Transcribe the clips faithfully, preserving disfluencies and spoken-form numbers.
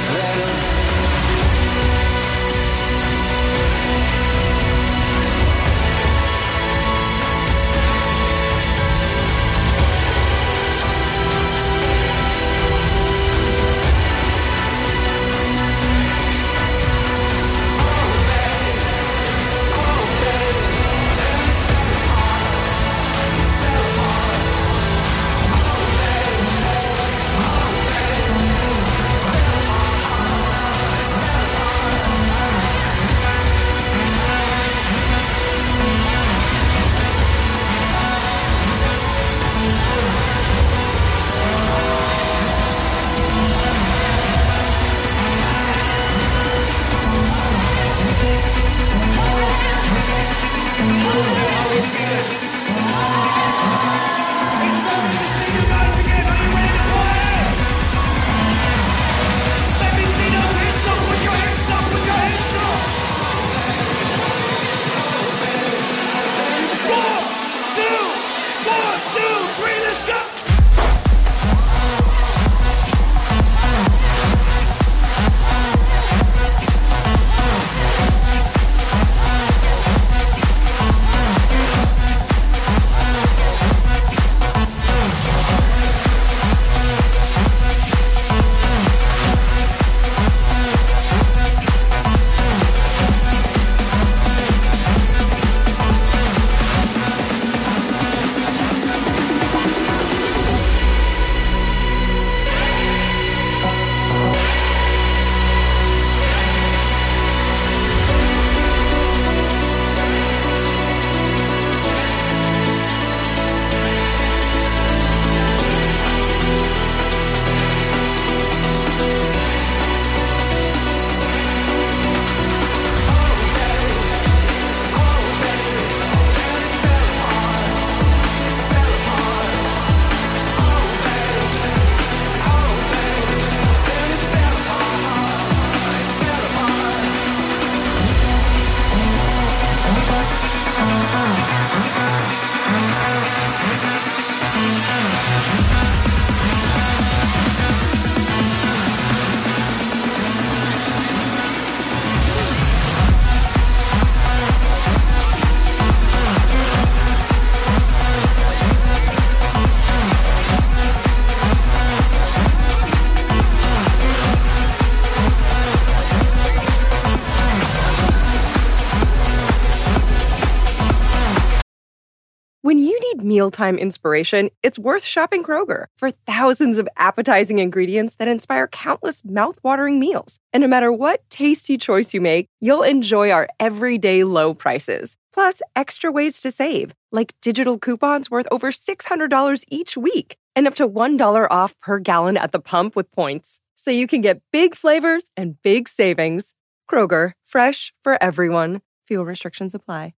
When you need mealtime inspiration, it's worth shopping Kroger for thousands of appetizing ingredients that inspire countless mouth-watering meals. And no matter what tasty choice you make, you'll enjoy our everyday low prices. Plus, extra ways to save, like digital coupons worth over six hundred dollars each week and up to one dollar off per gallon at the pump with points. So you can get big flavors and big savings. Kroger, fresh for everyone. Fuel restrictions apply.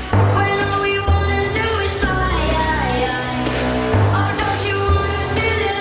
Feel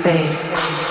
space.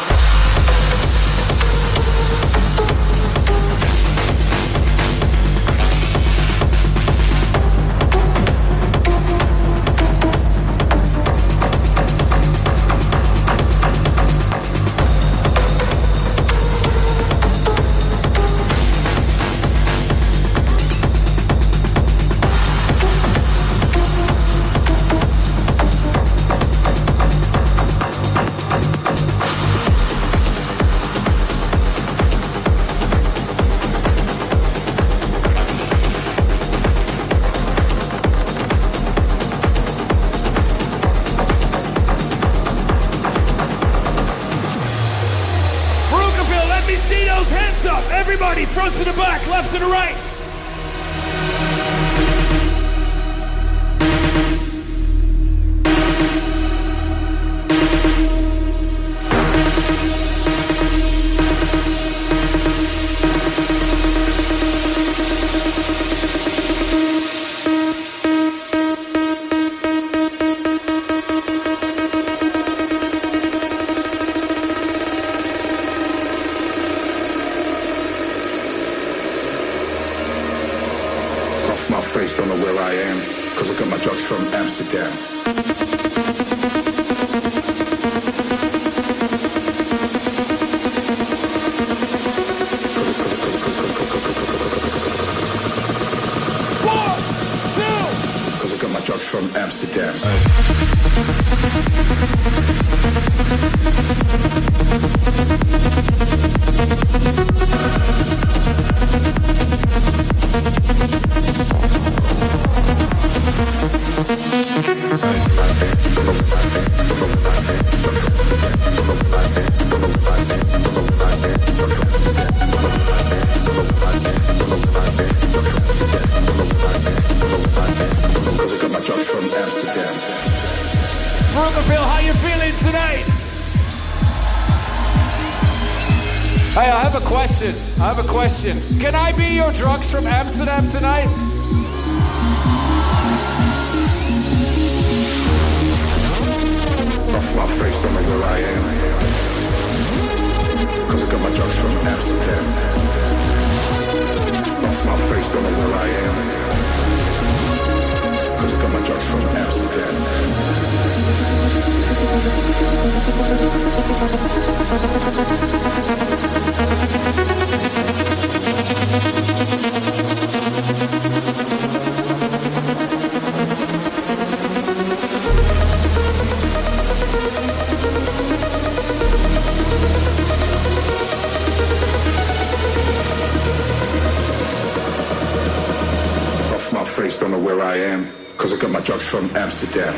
Front to the back, left to the right. Can I be your drugs from Amsterdam tonight? Off my face, don't know where I am. Cause I got my drugs from Amsterdam. Off my face, don't know where I am. Cause I got my drugs from Amsterdam. Off my face, don't know where I am. Cause I got my drugs from Amsterdam.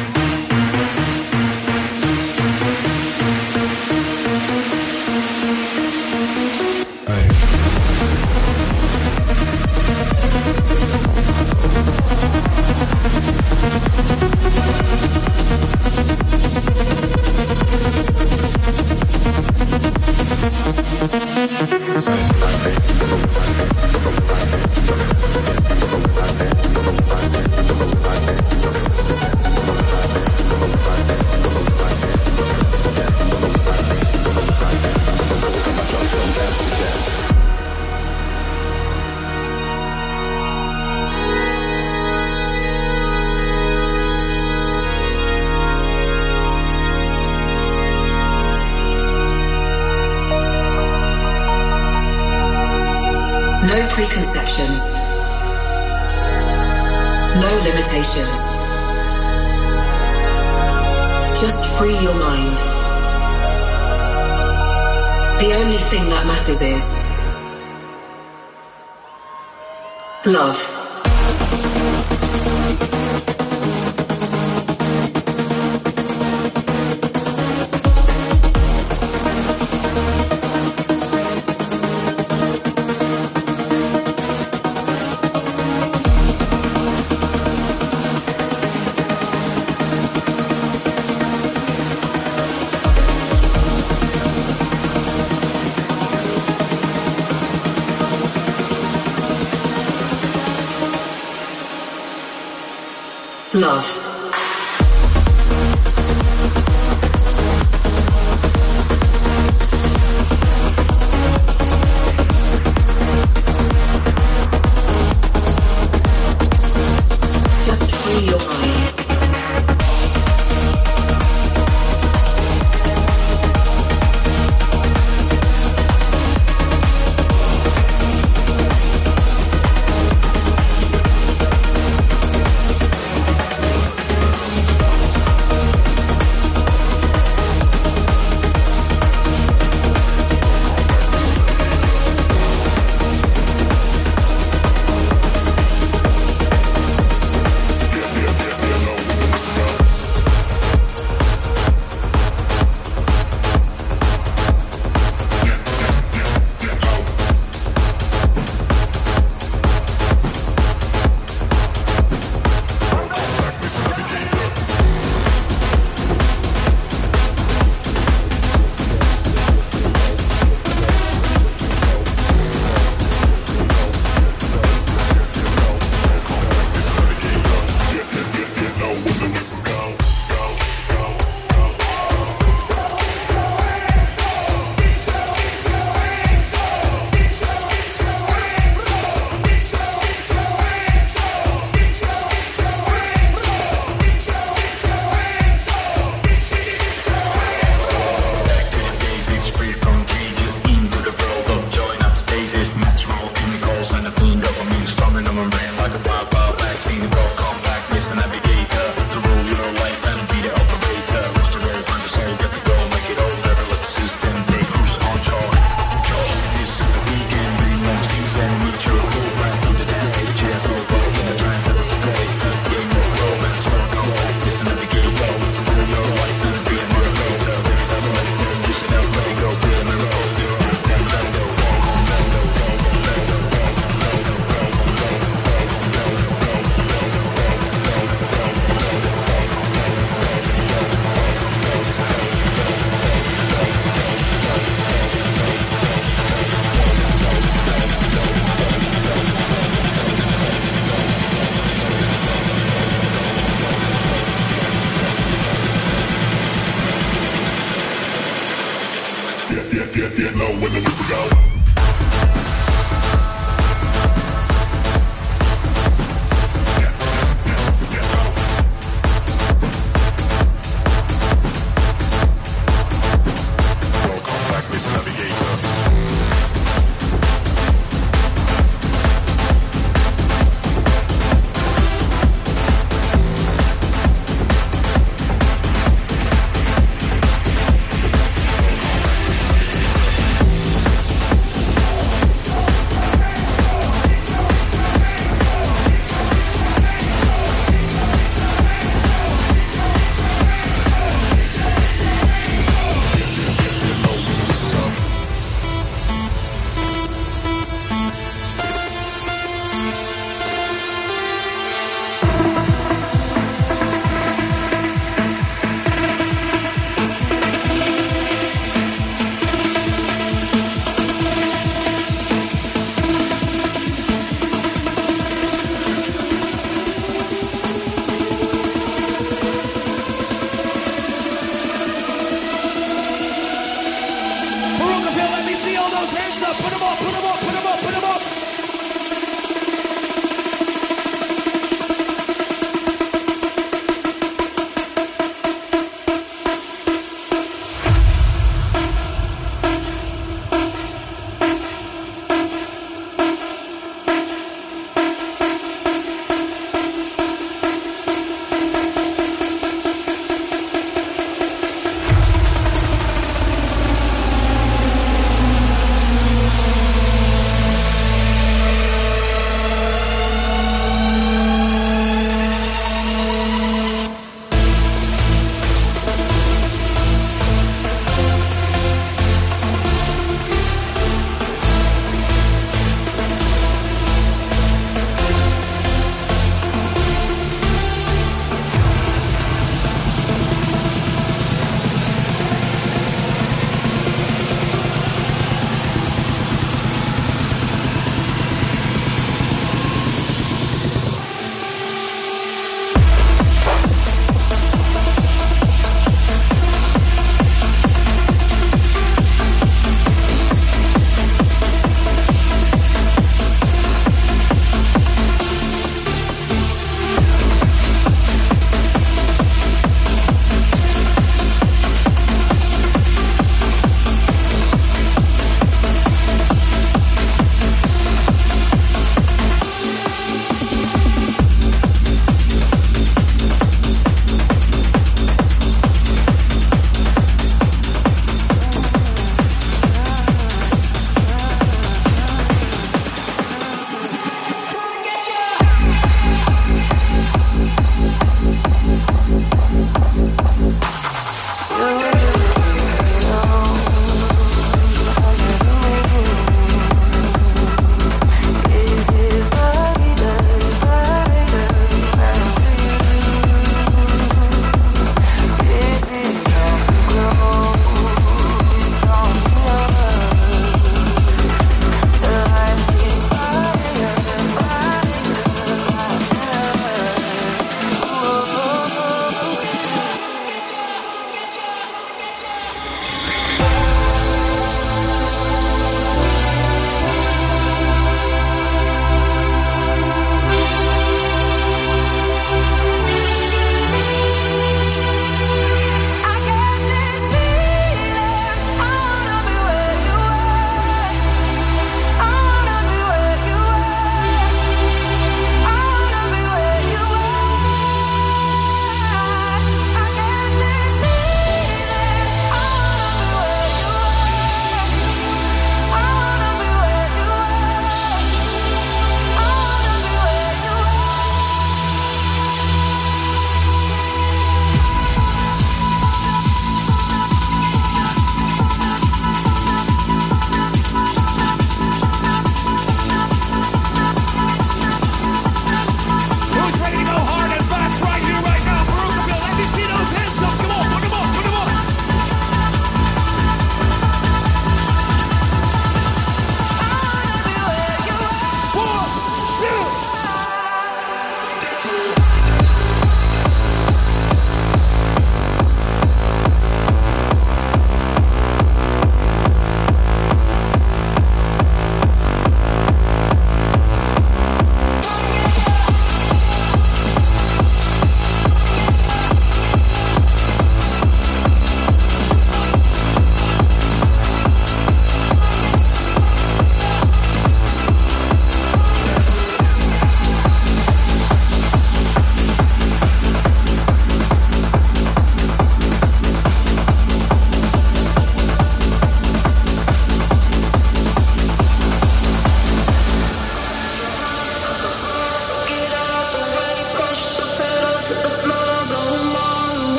No preconceptions. No limitations. Just free your mind. The only thing that matters is love. Love. Get, get, get, get low when the whistle go.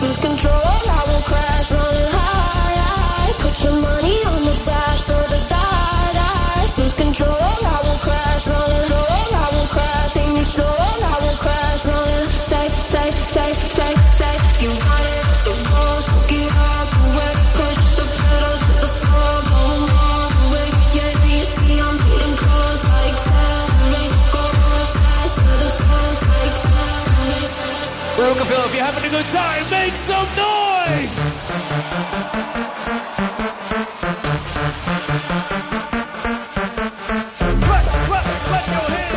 lose control, I will crash, rolling high. Put your money on the dash for the die, die. Lose control, I will crash, rolling low, I will crash. Take me slow, I will crash, rolling. Say, say, say, say, say, you got it, so go, get out the way. Push the pedal to the floor, going all the way. Yeah, you see I'm getting close, like accelerate. Go as fast to the stars, like accelerate. Rockefeller, if you're having a good time, make some noise! Clap, clap, clap your hands!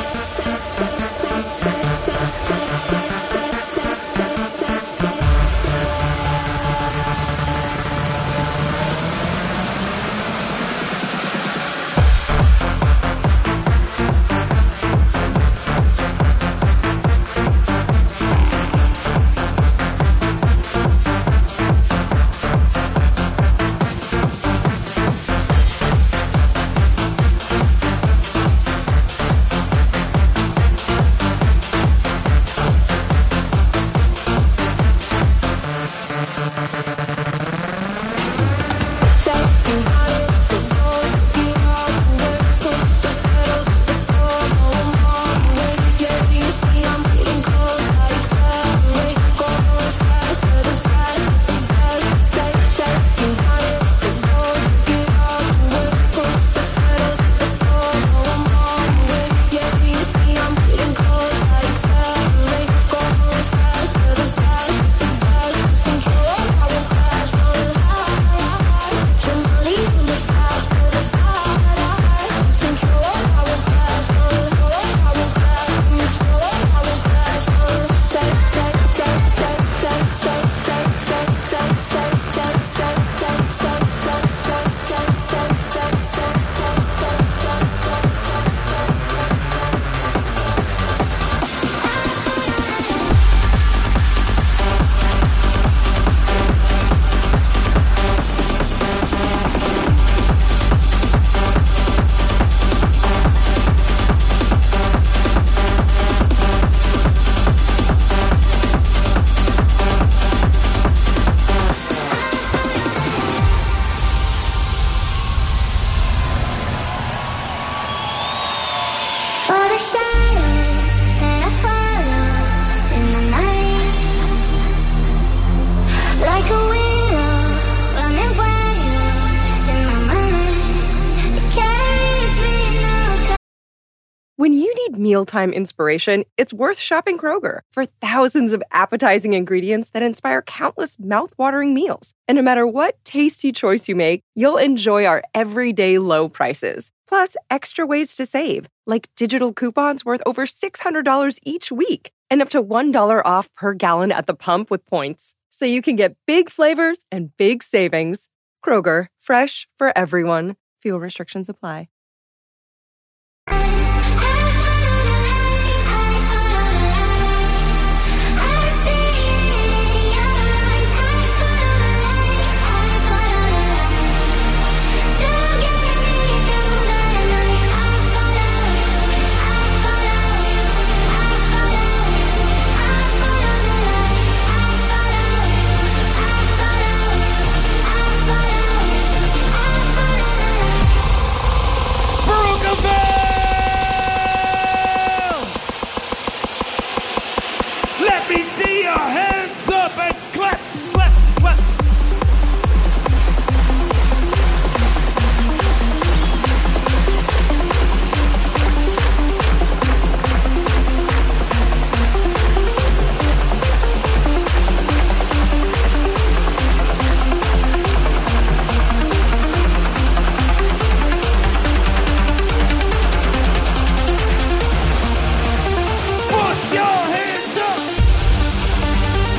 When you need mealtime inspiration, it's worth shopping Kroger for thousands of appetizing ingredients that inspire countless mouth-watering meals. And no matter what tasty choice you make, you'll enjoy our everyday low prices. Plus, extra ways to save, like digital coupons worth over six hundred dollars each week and up to one dollar off per gallon at the pump with points. So you can get big flavors and big savings. Kroger, fresh for everyone. Fuel restrictions apply. Let me see your hands up and clap, clap, clap. Put your hands up.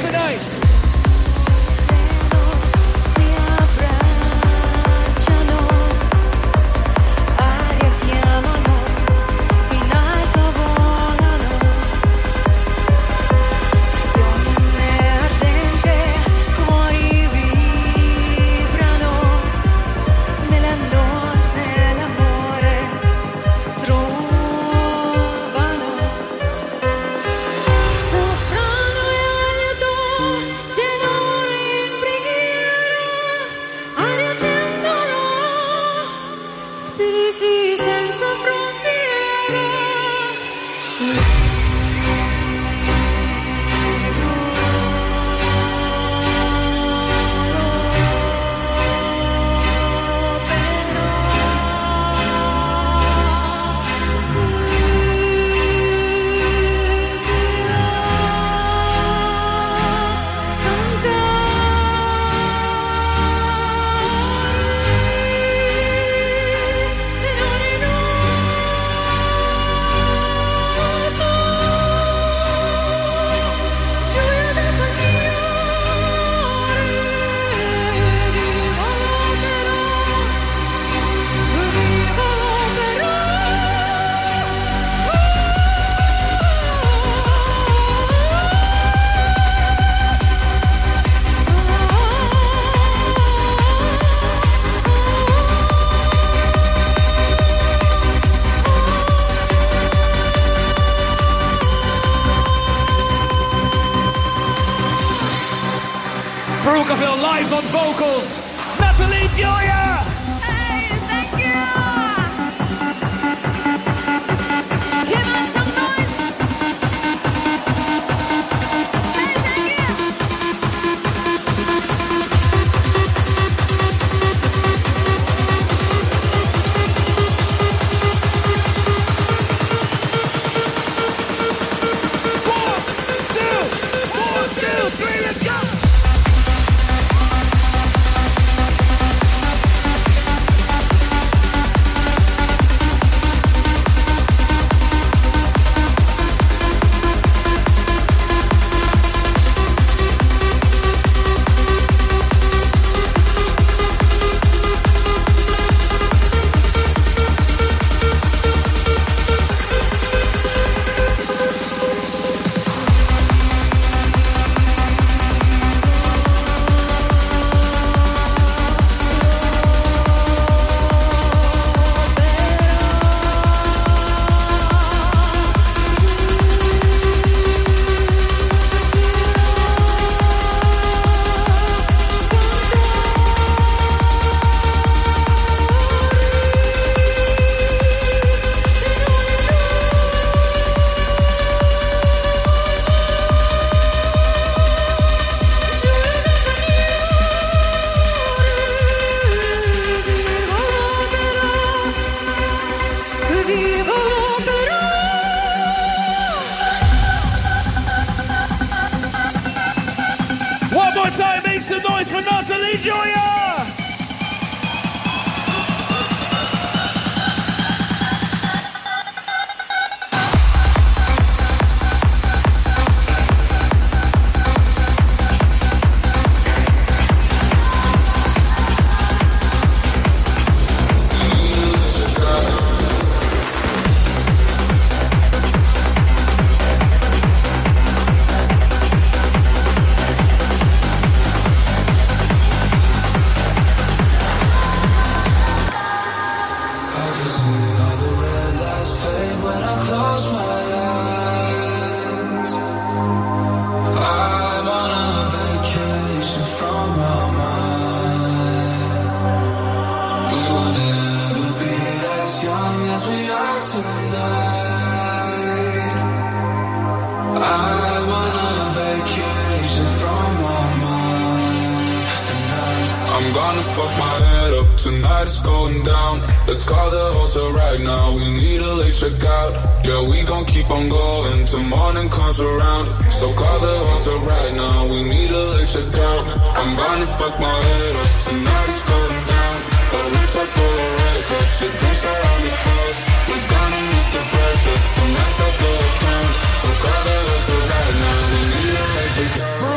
tonight. Bruggerville live on vocals, Natalie Gioia! Hey, thank you! Give us some noise! Hey, thank you! One, two, one, two, three, let's go!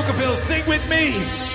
Baskerville, sing with me.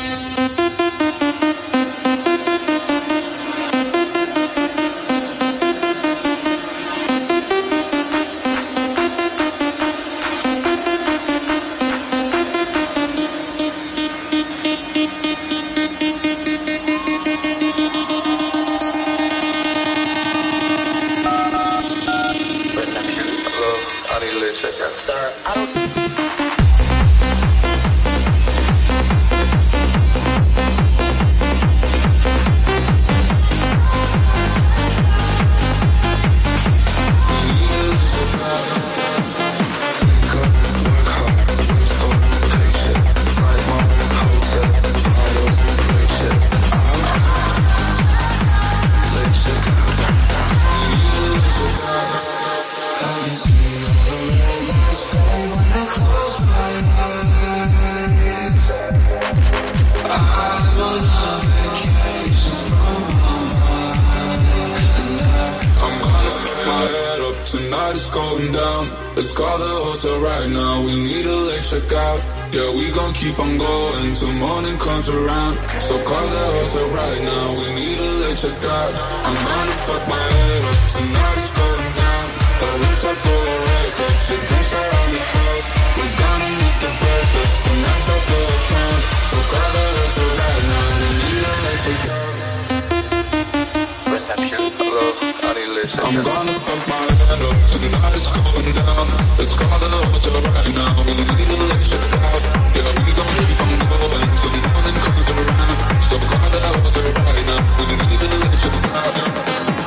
Keep on going till morning comes around. So call the hotel right now. We need a late checkout. I'm gonna fuck my head up. Tonight is going down. The rooftop full of red cups. Shit drinks around the house. We're gonna miss the breakfast. The night's up the town. So call the hotel right now. We need a late checkout. Reception. Hello. I need a late checkout. I'm gonna fuck my head up. Tonight is going down. Let's call the hotel right now. We need a late checkout. Yeah, we gon' keep on going till the morning comes around. So call the hotel right now. We need to let you out.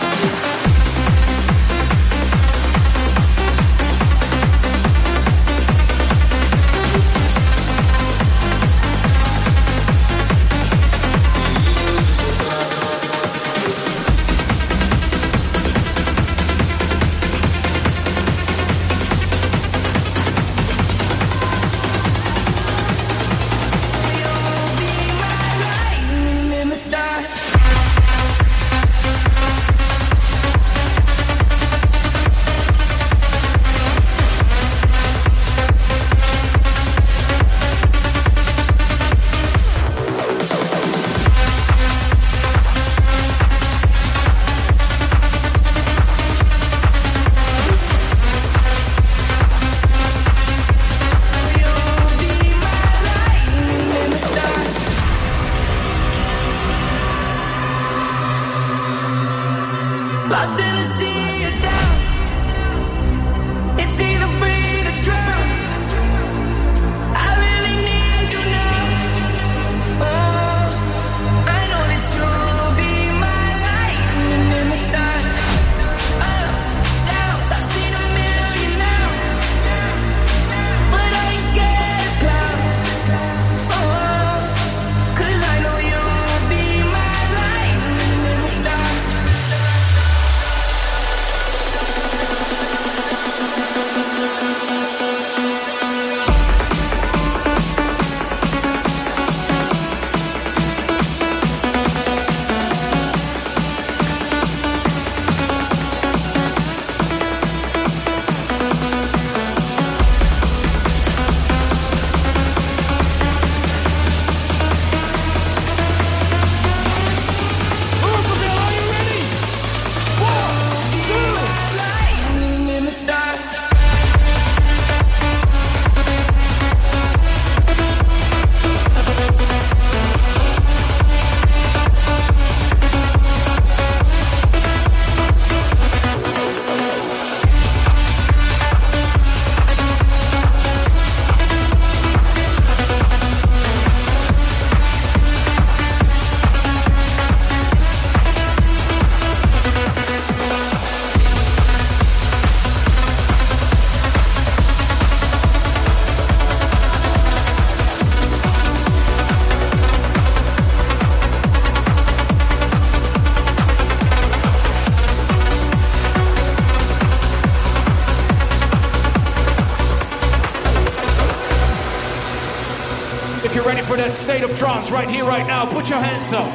For that state of trance right here, right now, put your hands up.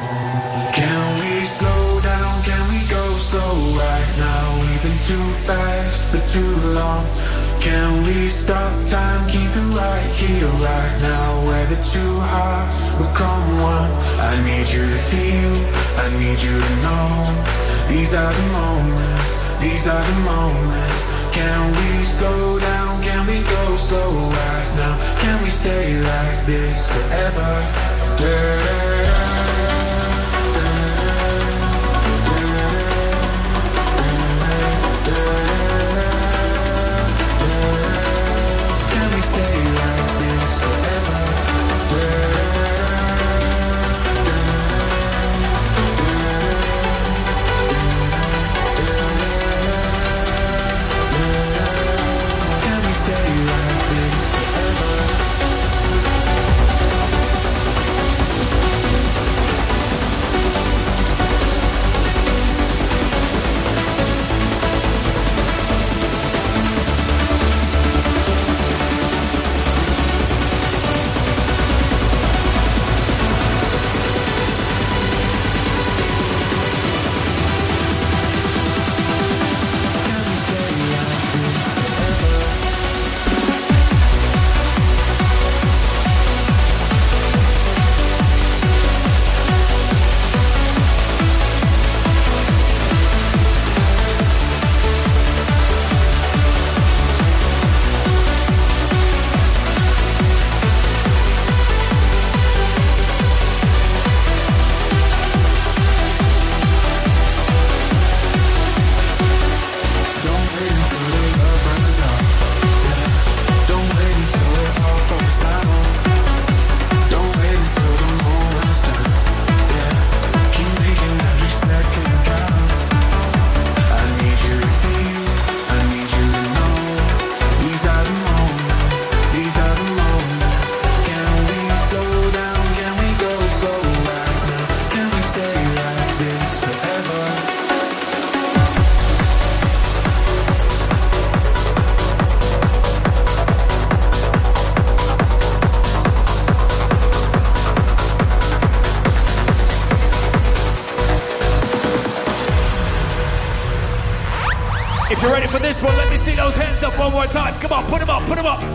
Can we slow down? Can we go slow right now? We've been too fast for too long. Can we stop time, keep it right here, right now, where the two hearts become one? I need you to feel, I need you to know. These are the moments, these are the moments. Can we slow down, can we go slow right now? Can we stay like this forever? Da-da-da. If you're ready for this one, let me see those hands up one more time. Come on, put them up, put them up.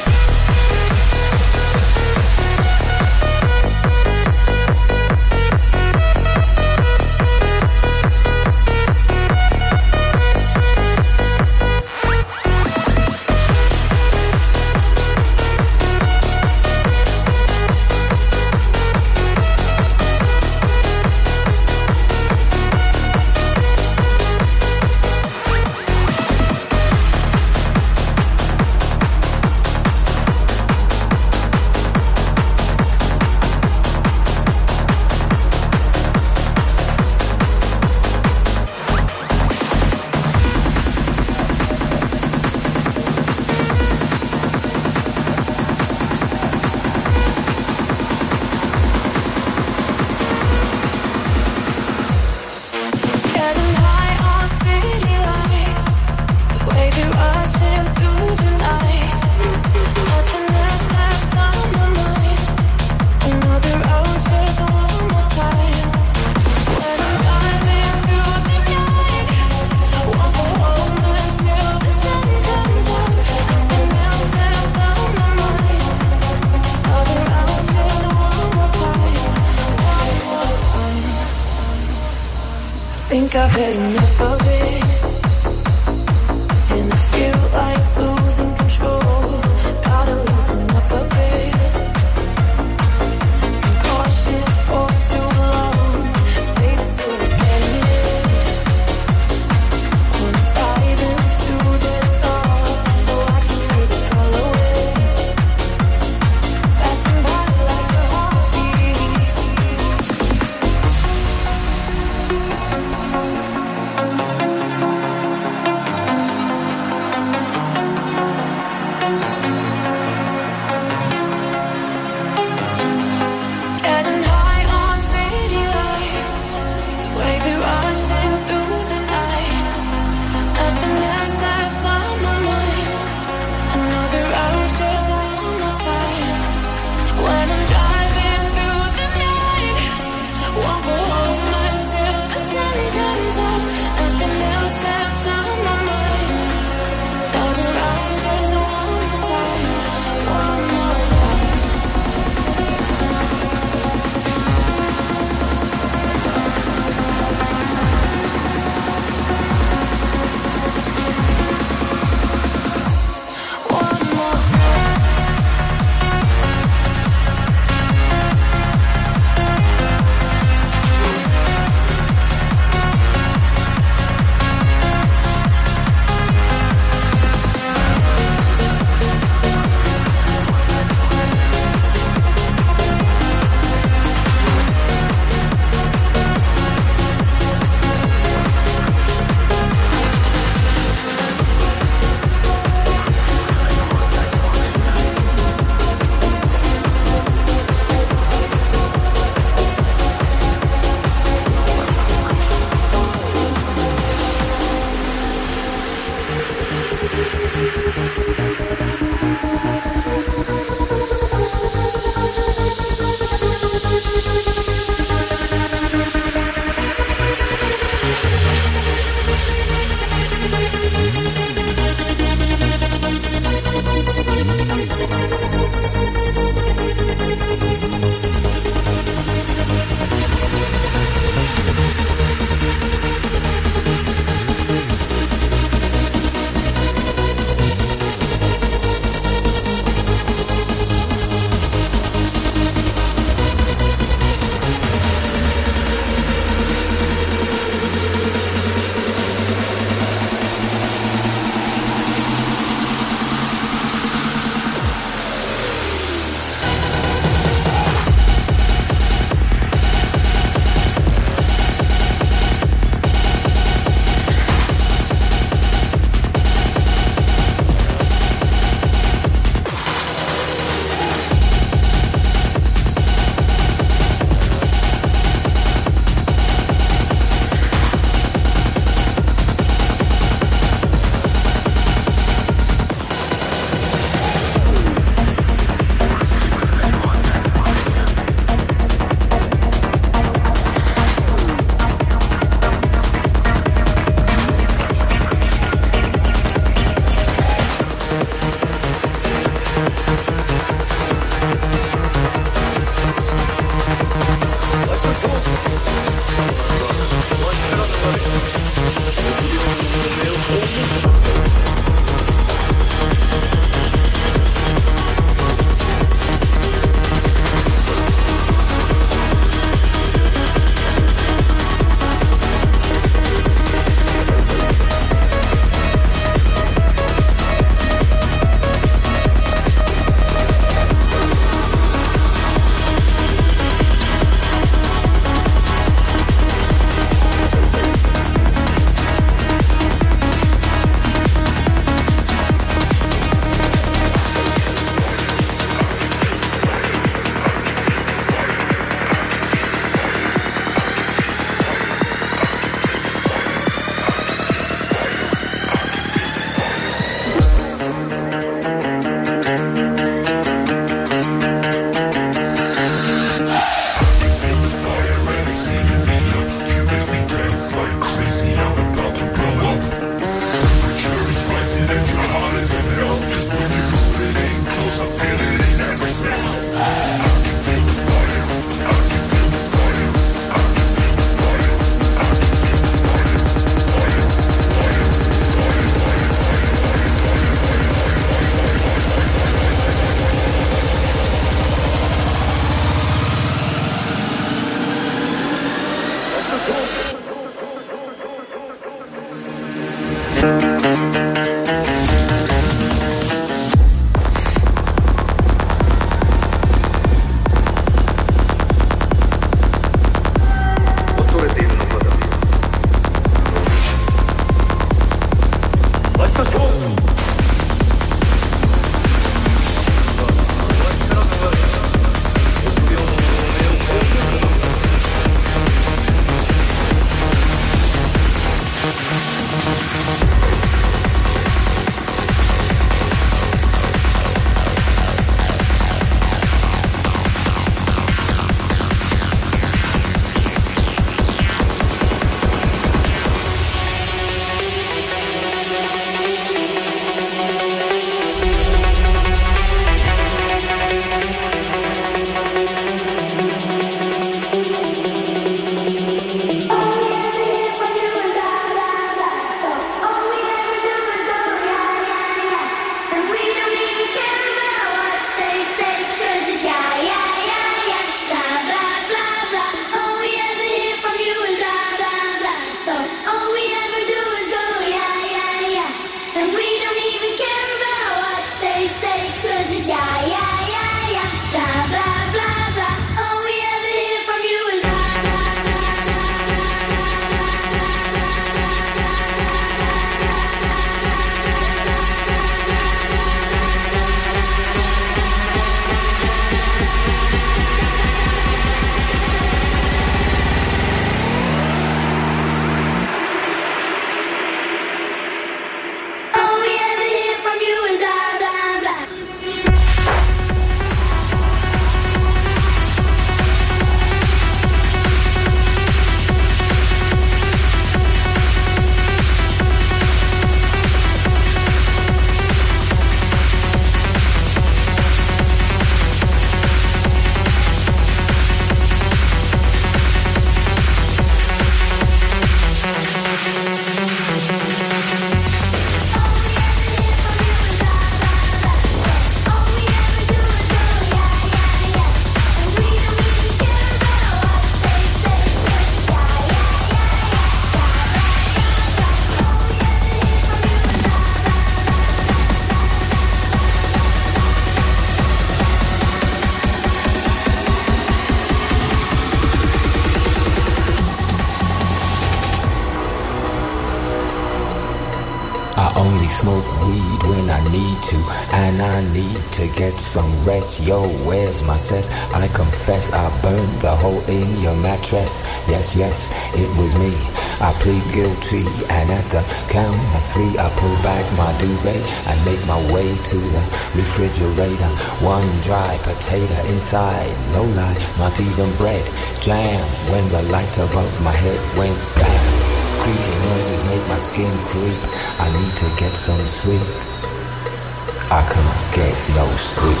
smoke weed when I need to, and I need to get some rest. Yo, where's my cess? I confess I burned the hole in your mattress. Yes, yes, it was me. I plead guilty, and at the count of three I pull back my duvet and make my way to the refrigerator. One dry potato inside, no lie, not even bread. Jam when the light above my head went bam. Creaky noises make my skin creep. I need to get some sleep. I can't get no sleep.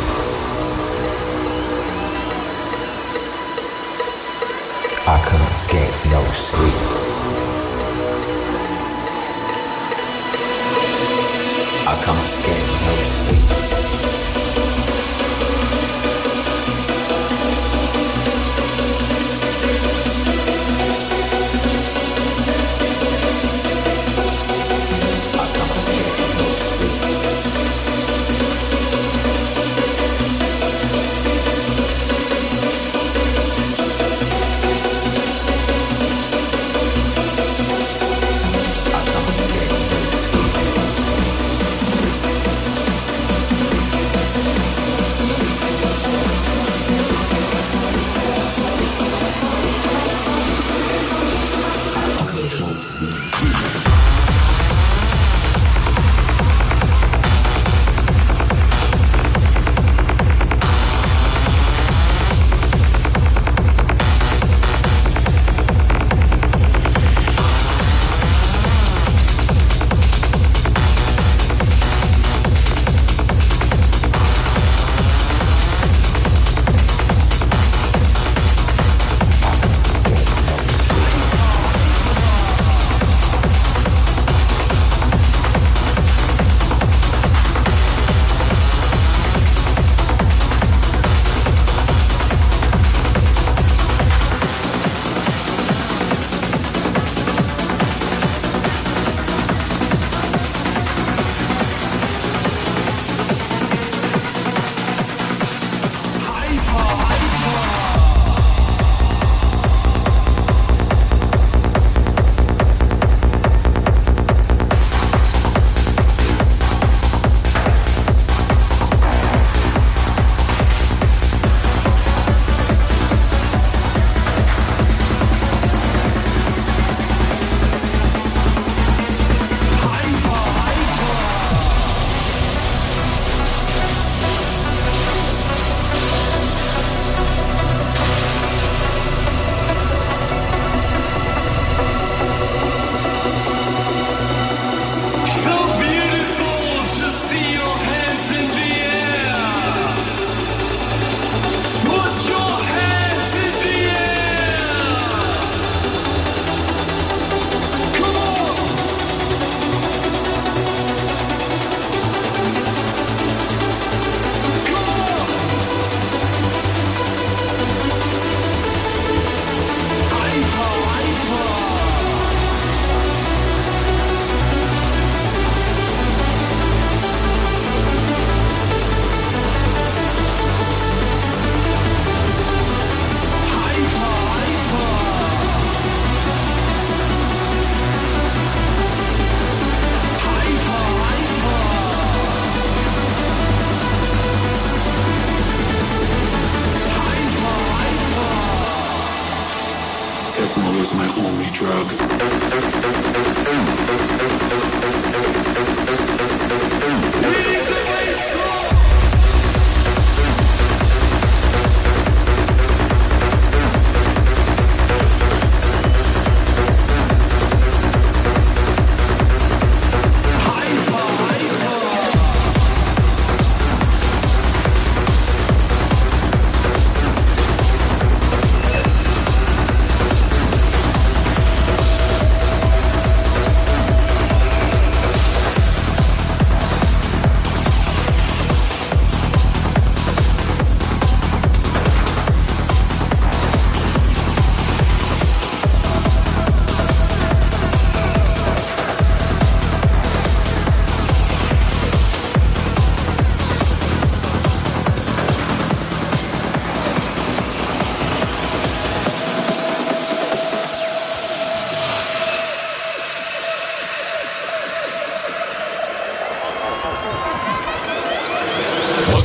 I can't get no sleep. I can't get no sleep.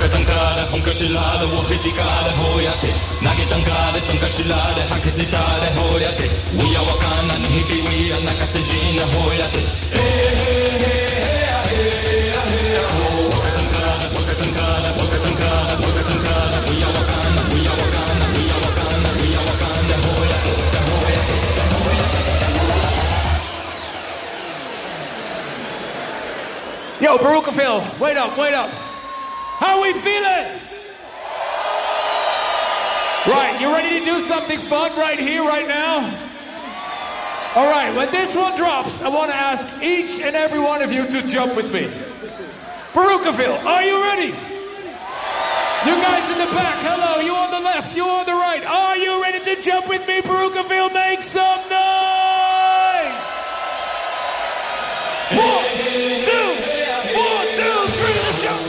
けたんかで本かしらでをへてかでほうやって投げたんかでとんかしらで吐きせたでほうやって We are わかんなに日々 We are 泣かせじんでほうやってえへへへあへあへあほうわけたんかでわけたんかでわけたんかでわけたんかで We are わかんな We are わかんな We are わかんな We are わかんでほうやってでほうやってでほうやって Yo, Baruchville, wait up, wait up. How we feeling? Right, you ready to do something fun right here, right now? All right, when this one drops, I want to ask each and every one of you to jump with me. Baruchville, are you ready? You guys in the back, hello, you on the left, you on the right. Are you ready to jump with me, Baruchville? Make some noise! One, two, one, two, three, let's jump!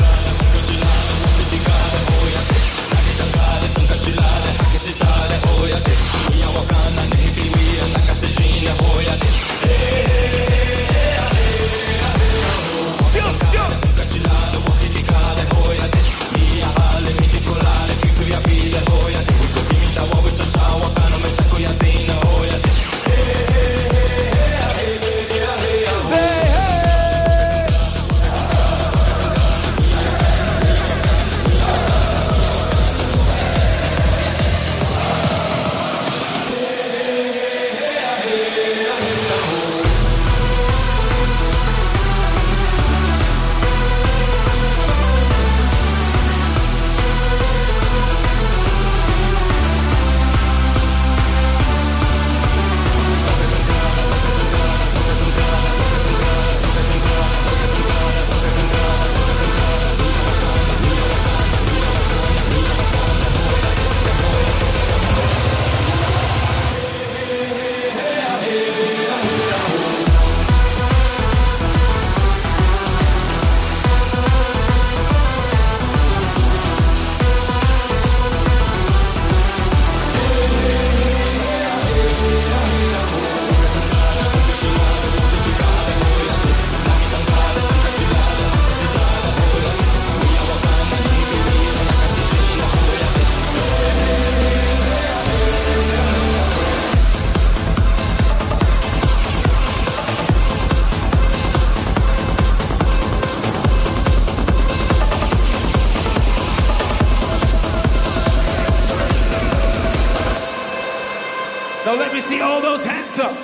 Now let me see all those hands up.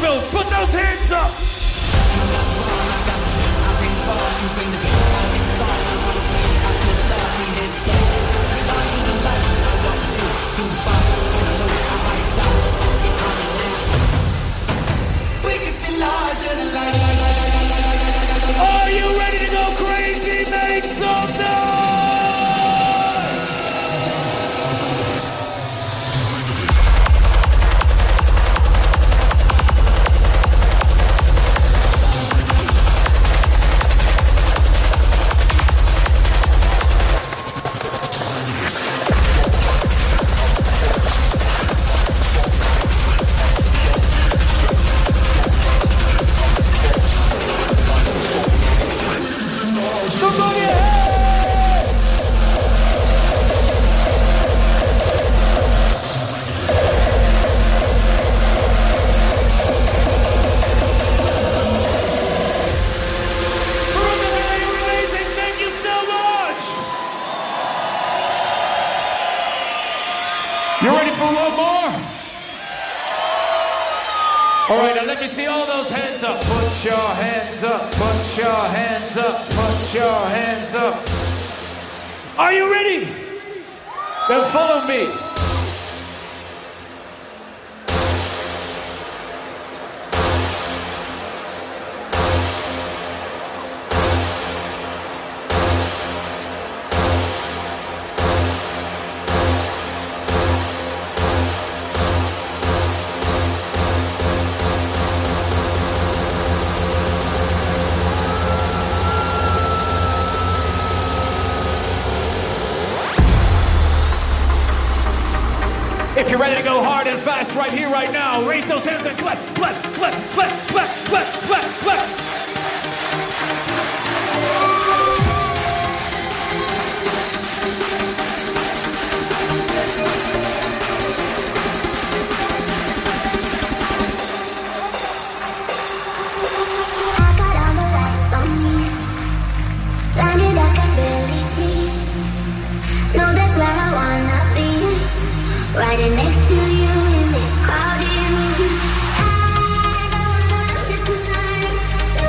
Brookerville, put those hands up! Are you ready to go crazy? Make some noise! You ready for one more? All right, now let me see all those hands up. Put your hands up, put your hands up, put your hands up. Are you ready? Then follow me. If you're ready to go hard and fast right here, right now, raise those hands and clap, clap, clap, clap, clap, clap, clap, clap. I got all the lights on me, blinded I can barely see. No, that's where I wanna be. Riding next to you in this crowded room. I don't wanna lose it tonight.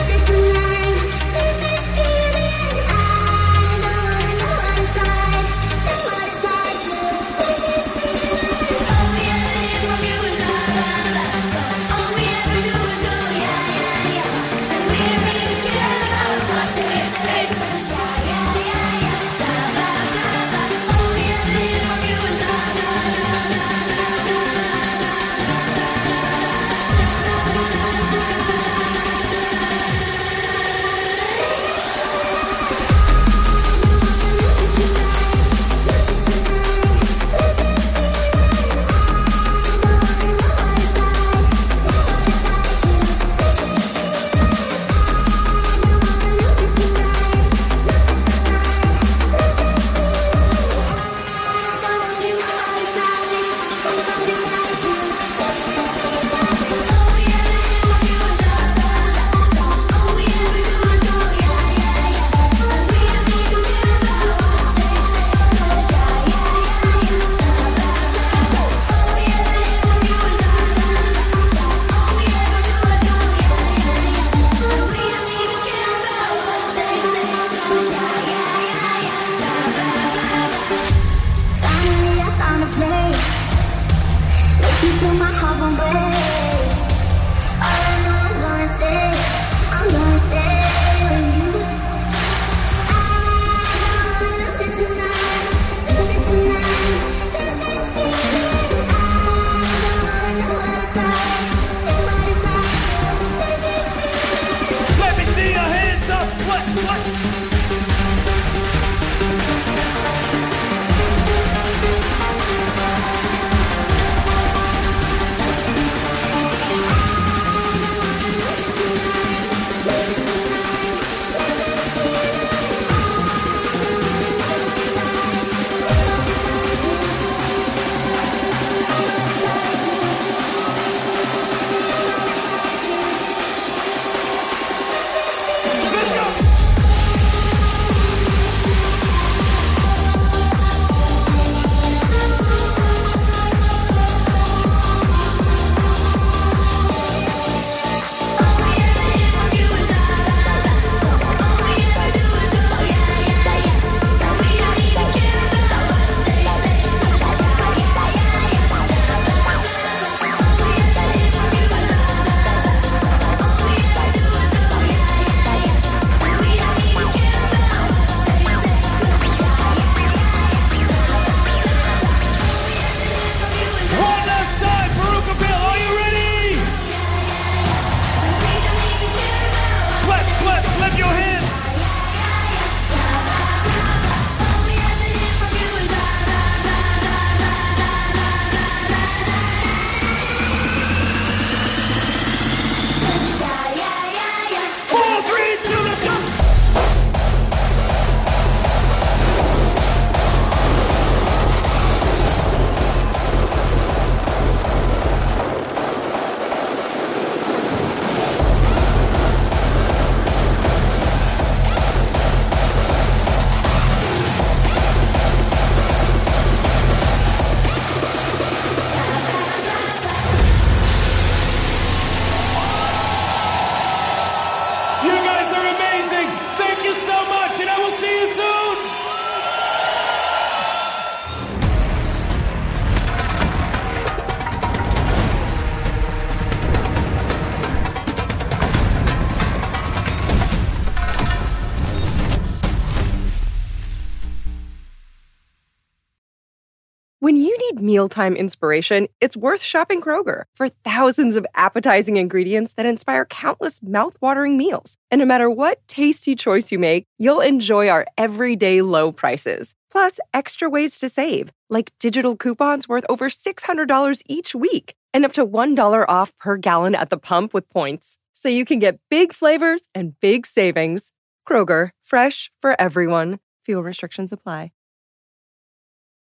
When you need mealtime inspiration, it's worth shopping Kroger for thousands of appetizing ingredients that inspire countless mouth-watering meals. And no matter what tasty choice you make, you'll enjoy our everyday low prices. Plus, extra ways to save, like digital coupons worth over six hundred dollars each week and up to one dollar off per gallon at the pump with points. So you can get big flavors and big savings. Kroger, fresh for everyone. Fuel restrictions apply.